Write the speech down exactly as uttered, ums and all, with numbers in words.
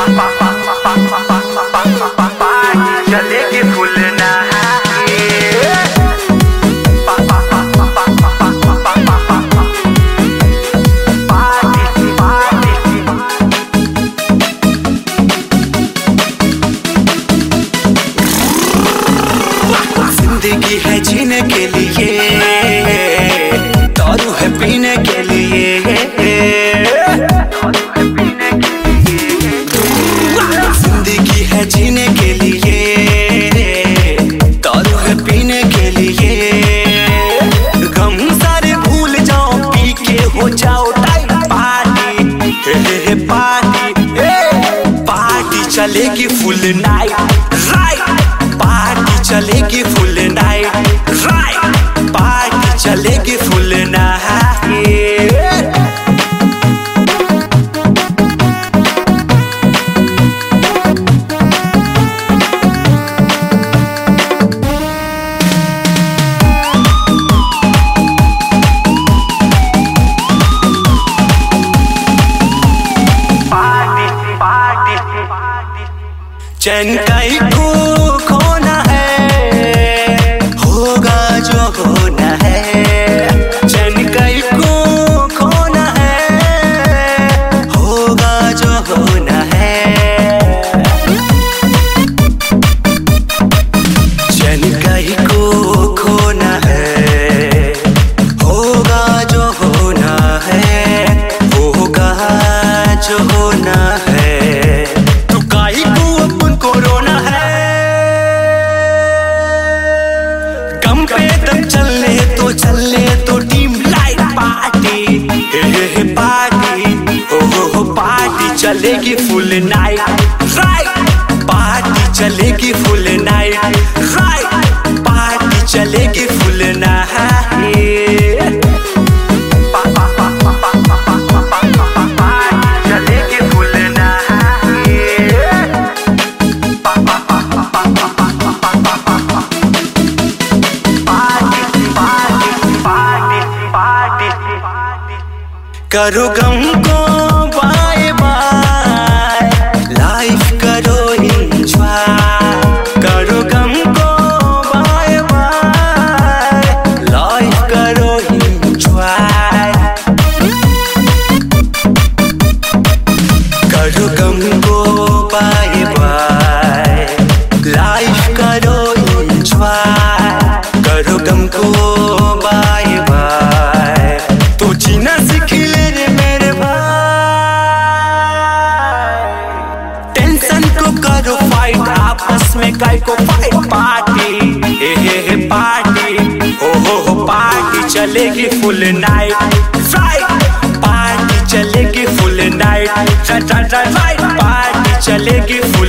चलेगी फुल जिंदगी है जीने के लिए, दारू है पीने के लिए। जिंदगी है जीने के लिए, दारू है पीने के लिए। गम सारे भूल जाओ, पी के हो जाओ टाइम पार्टी। हे पार्टी पार्टी चलेगी फुल नाइट राइट। पार्टी चलेगी फुल नाइट राइट। पार्टी चलेगी फुल नाइट। चैन कई को खोना है, होगा जो होना है। चैन कई को खोना है, होगा जो होना है। चैन कई को खोना है, होगा जो होना है। होगा जो होना है। कोरोना है गम पे तब चलने तो चलने तो टीम लाइट पार्टी। हे पार्टी हो हो पार्टी चलेगी फुल नाइट राइट। पार्टी चलेगी फुल नाइट राइट। पार्टी चलेगी फुल नाइट। करो गम को बाय बाय, लाइफ करो एंजॉय। करो गम को बाय बाय, लाइफ करो एंजॉय। करो गम को बाय बाय, लाइफ करो एंजॉय। करो गम को बाय बाय, तो जीना सीख ले रे मेरे भाई। टेंशन को करो फाइट, आपस में काय को फाइट। पार्टी हे हे हे पार्टी हो हो हो पार्टी चलेगी फुल नाइट राइट। पार्टी चलेगी full night right right right. Party चलेगी फुल